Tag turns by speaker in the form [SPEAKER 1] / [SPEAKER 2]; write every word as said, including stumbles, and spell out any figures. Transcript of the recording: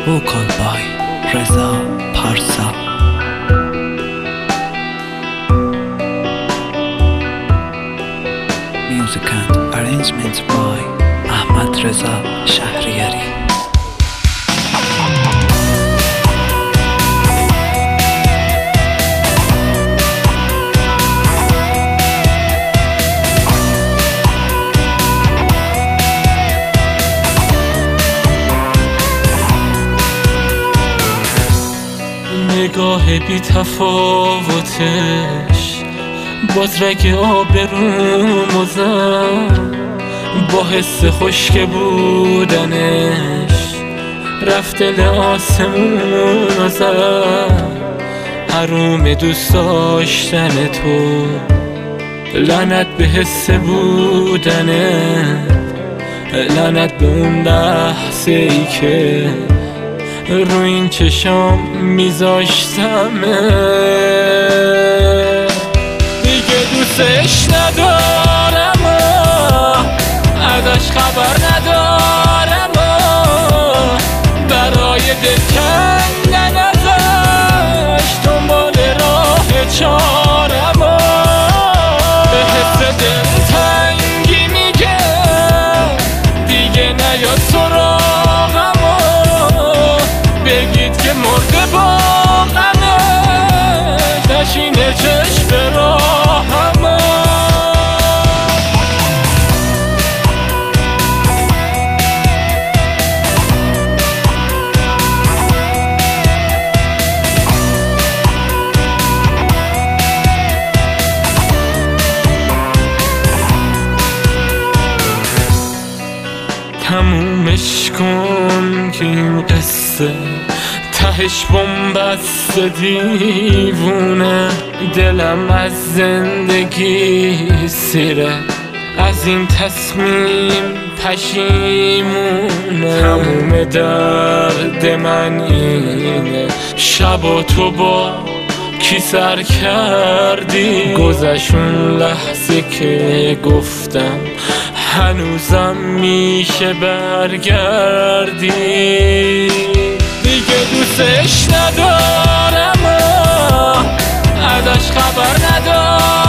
[SPEAKER 1] vocal by Reza Parsa. Music and arrangements by Ahmad Reza Shahriyari.
[SPEAKER 2] نگاه بی تفاوتش باز رگ آبرومو زد، با حس خشک بودنش رفت دل آسمونو زد. حروم دوست داشتن تو، لعنت به حس بودنه، لعنت به اون لحظه ای که رو این چشام میذاشتمه. دیگه دوستش ندارم و ازش خبر ندارم و برای دل کندن ازش دنبال راه چارم و به حس دل تنگی میگم دیگه نیاد سراغم و بگید که مرده با غمه نشینه چشم راهمه. تمومش کن که این قصه تهش بنبست دیوونه. دلم از زندگی سیره، از این تصمیم پشیمونه. تموم درد من اینه شب و تو با کی سر کردی. گذشون لحظه که گفتم هنوزم میشه برگردی. دیگه دوستش ندارم و ازش خبر ندارم